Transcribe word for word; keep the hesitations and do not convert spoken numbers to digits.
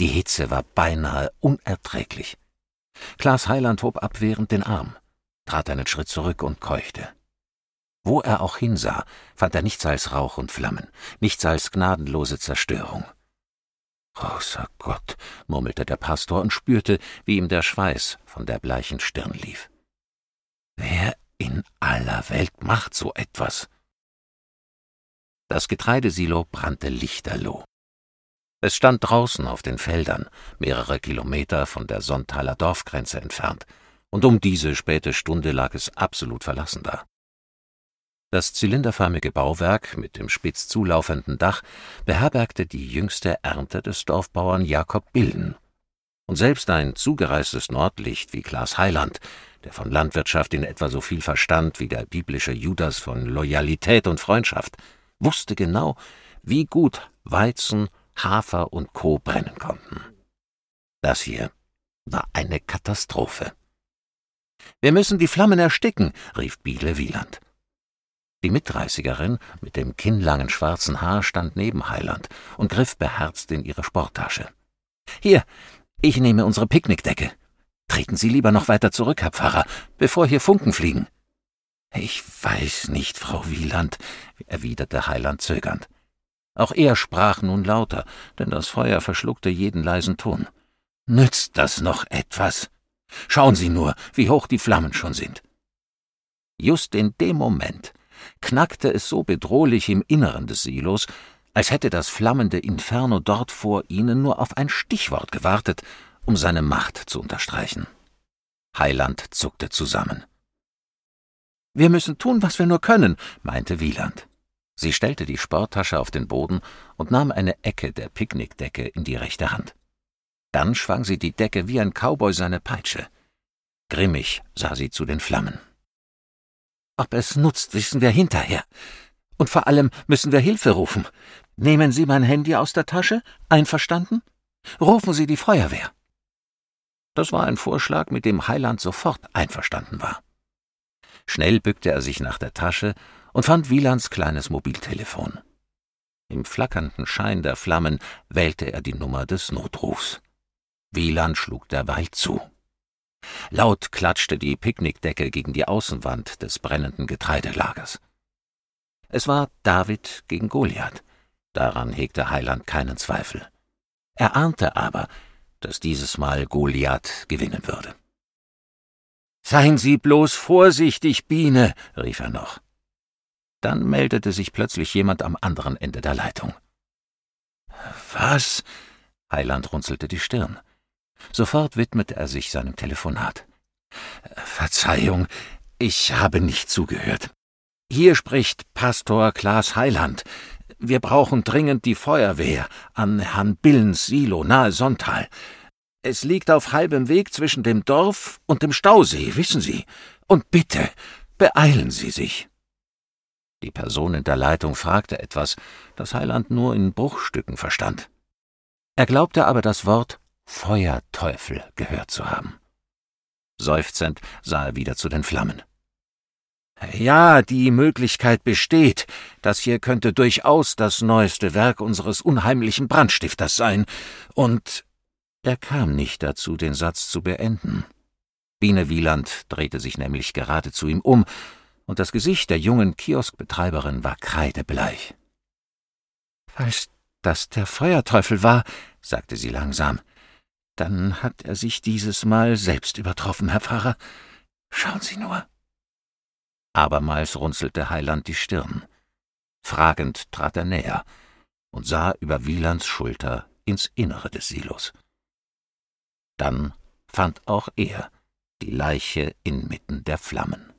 Die Hitze war beinahe unerträglich. Klaas Heiland hob abwehrend den Arm, trat einen Schritt zurück und keuchte. Wo er auch hinsah, fand er nichts als Rauch und Flammen, nichts als gnadenlose Zerstörung. »Großer Gott«, murmelte der Pastor und spürte, wie ihm der Schweiß von der bleichen Stirn lief. »Wer in aller Welt macht so etwas?« Das Getreidesilo brannte lichterloh. Es stand draußen auf den Feldern, mehrere Kilometer von der Sonnthaler Dorfgrenze entfernt, und um diese späte Stunde lag es absolut verlassen da. Das zylinderförmige Bauwerk mit dem spitz zulaufenden Dach beherbergte die jüngste Ernte des Dorfbauern Jakob Billen. Und selbst ein zugereistes Nordlicht wie Klaas Heiland, der von Landwirtschaft in etwa so viel verstand wie der biblische Judas von Loyalität und Freundschaft, wusste genau, wie gut Weizen, Hafer und Co. brennen konnten. Das hier war eine Katastrophe. »Wir müssen die Flammen ersticken«, rief Biele Wieland. Die Mitdreißigerin mit dem kinnlangen schwarzen Haar stand neben Heiland und griff beherzt in ihre Sporttasche. »Hier, ich nehme unsere Picknickdecke. Treten Sie lieber noch weiter zurück, Herr Pfarrer, bevor hier Funken fliegen.« »Ich weiß nicht, Frau Wieland«, erwiderte Heiland zögernd. Auch er sprach nun lauter, denn das Feuer verschluckte jeden leisen Ton. »Nützt das noch etwas? Schauen Sie nur, wie hoch die Flammen schon sind.« Just in dem Moment knackte es so bedrohlich im Inneren des Silos, als hätte das flammende Inferno dort vor ihnen nur auf ein Stichwort gewartet, um seine Macht zu unterstreichen. Heiland zuckte zusammen. »Wir müssen tun, was wir nur können«, meinte Wieland. Sie stellte die Sporttasche auf den Boden und nahm eine Ecke der Picknickdecke in die rechte Hand. Dann schwang sie die Decke wie ein Cowboy seine Peitsche. Grimmig sah sie zu den Flammen. »Ob es nutzt, wissen wir hinterher. Und vor allem müssen wir Hilfe rufen. Nehmen Sie mein Handy aus der Tasche? Einverstanden? Rufen Sie die Feuerwehr.« Das war ein Vorschlag, mit dem Heiland sofort einverstanden war. Schnell bückte er sich nach der Tasche und fand Wielands kleines Mobiltelefon. Im flackernden Schein der Flammen wählte er die Nummer des Notrufs. Wieland schlug derweil zu. Laut klatschte die Picknickdecke gegen die Außenwand des brennenden Getreidelagers. Es war David gegen Goliath. Daran hegte Heiland keinen Zweifel. Er ahnte aber, dass dieses Mal Goliath gewinnen würde. »Seien Sie bloß vorsichtig, Biene«, rief er noch. Dann meldete sich plötzlich jemand am anderen Ende der Leitung. »Was?« Heiland runzelte die Stirn. Sofort widmete er sich seinem Telefonat. »Verzeihung, ich habe nicht zugehört. Hier spricht Pastor Klaas Heiland. Wir brauchen dringend die Feuerwehr an Herrn Billens Silo nahe Sonthal. Es liegt auf halbem Weg zwischen dem Dorf und dem Stausee, wissen Sie. Und bitte, beeilen Sie sich.« Die Person in der Leitung fragte etwas, das Heiland nur in Bruchstücken verstand. Er glaubte aber das Wort »Feuerteufel« gehört zu haben. Seufzend sah er wieder zu den Flammen. »Ja, die Möglichkeit besteht. Das hier könnte durchaus das neueste Werk unseres unheimlichen Brandstifters sein. Und...« Er kam nicht dazu, den Satz zu beenden. Biene Wieland drehte sich nämlich gerade zu ihm um, und das Gesicht der jungen Kioskbetreiberin war kreidebleich. »Falls das der Feuerteufel war«, sagte sie langsam, »dann hat er sich dieses Mal selbst übertroffen, Herr Pfarrer. Schauen Sie nur.« Abermals runzelte Heiland die Stirn. Fragend trat er näher und sah über Wielands Schulter ins Innere des Silos. Dann fand auch er die Leiche inmitten der Flammen.